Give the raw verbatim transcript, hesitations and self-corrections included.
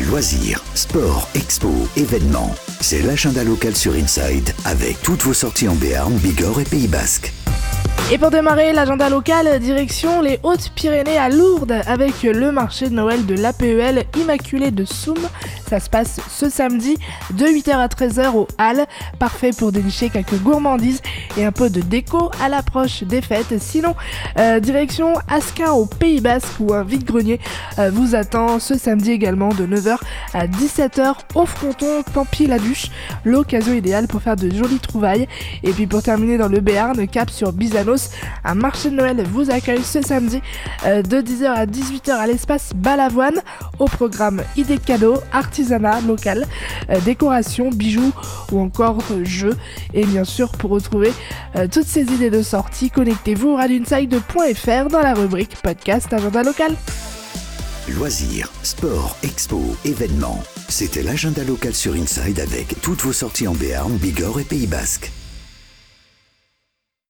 Loisirs, sport, expo, événements. C'est l'agenda local sur Inside avec toutes vos sorties en Béarn, Bigorre et Pays Basque. Et pour démarrer l'agenda local, direction les Hautes-Pyrénées à Lourdes avec le marché de Noël de l'A P E L Immaculée de Soum. Ça se passe ce samedi de huit heures à treize heures au Halles. Parfait pour dénicher quelques gourmandises et un peu de déco à l'approche des fêtes. Sinon, euh, direction Asquin au Pays Basque où un vide-grenier euh, vous attend ce samedi également de neuf heures à dix-sept heures au fronton Pampy-la-Duche. L'occasion idéale pour faire de jolies trouvailles. Et puis pour terminer dans le Béarn, cap sur Bizanos, un marché de Noël vous accueille ce samedi euh, de dix heures à dix-huit heures à l'espace Balavoine. Au programme idées cadeaux, artisanat local, euh, décoration, bijoux ou encore euh, jeux. Et bien sûr, pour retrouver euh, toutes ces idées de sortie, connectez-vous au radinside point f r dans la rubrique podcast agenda local. Loisirs, sport, expo, événements. C'était l'agenda local sur Inside avec toutes vos sorties en Béarn, Bigorre et Pays Basque.